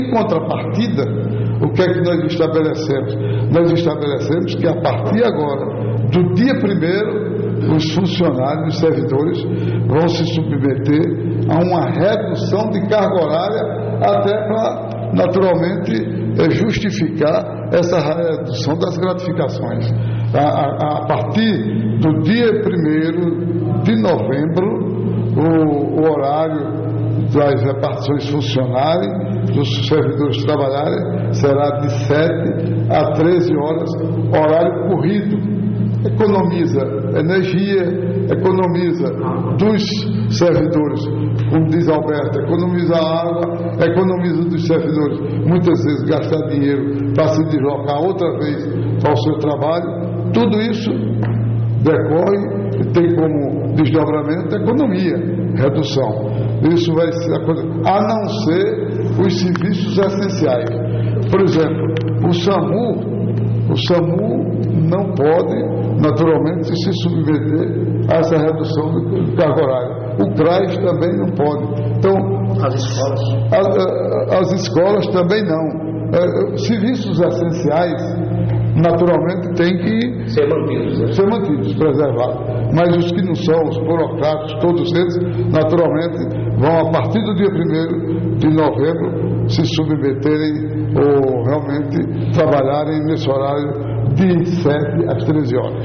Em contrapartida, o que é que nós estabelecemos? Nós estabelecemos que a partir agora, do dia 1º, os funcionários, os servidores vão se submeter a uma redução de carga horária, até para, naturalmente, justificar essa redução das gratificações. A partir do dia 1º de novembro, o horário das repartições funcionarem, dos servidores trabalharem, será de 7 a 13 horas, horário corrido. Economiza energia, economiza dos servidores, como diz Alberto, economiza água, economiza dos servidores, muitas vezes gastar dinheiro para se deslocar outra vez para o seu trabalho. Tudo isso decorre e tem como desdobramento economia, redução. Isso vai ser a coisa, a não ser os serviços essenciais. Por exemplo, o SAMU não pode, naturalmente, se submeter a essa redução de carga horária. O CRAS também não pode. Então, as escolas também não. Serviços essenciais, naturalmente, têm que ser mantidos, preservados. Mas os que não são, os burocratas, todos eles, naturalmente, vão, a partir do dia 1º de novembro, se submeterem ou realmente trabalharem nesse horário de 7 às 13 horas.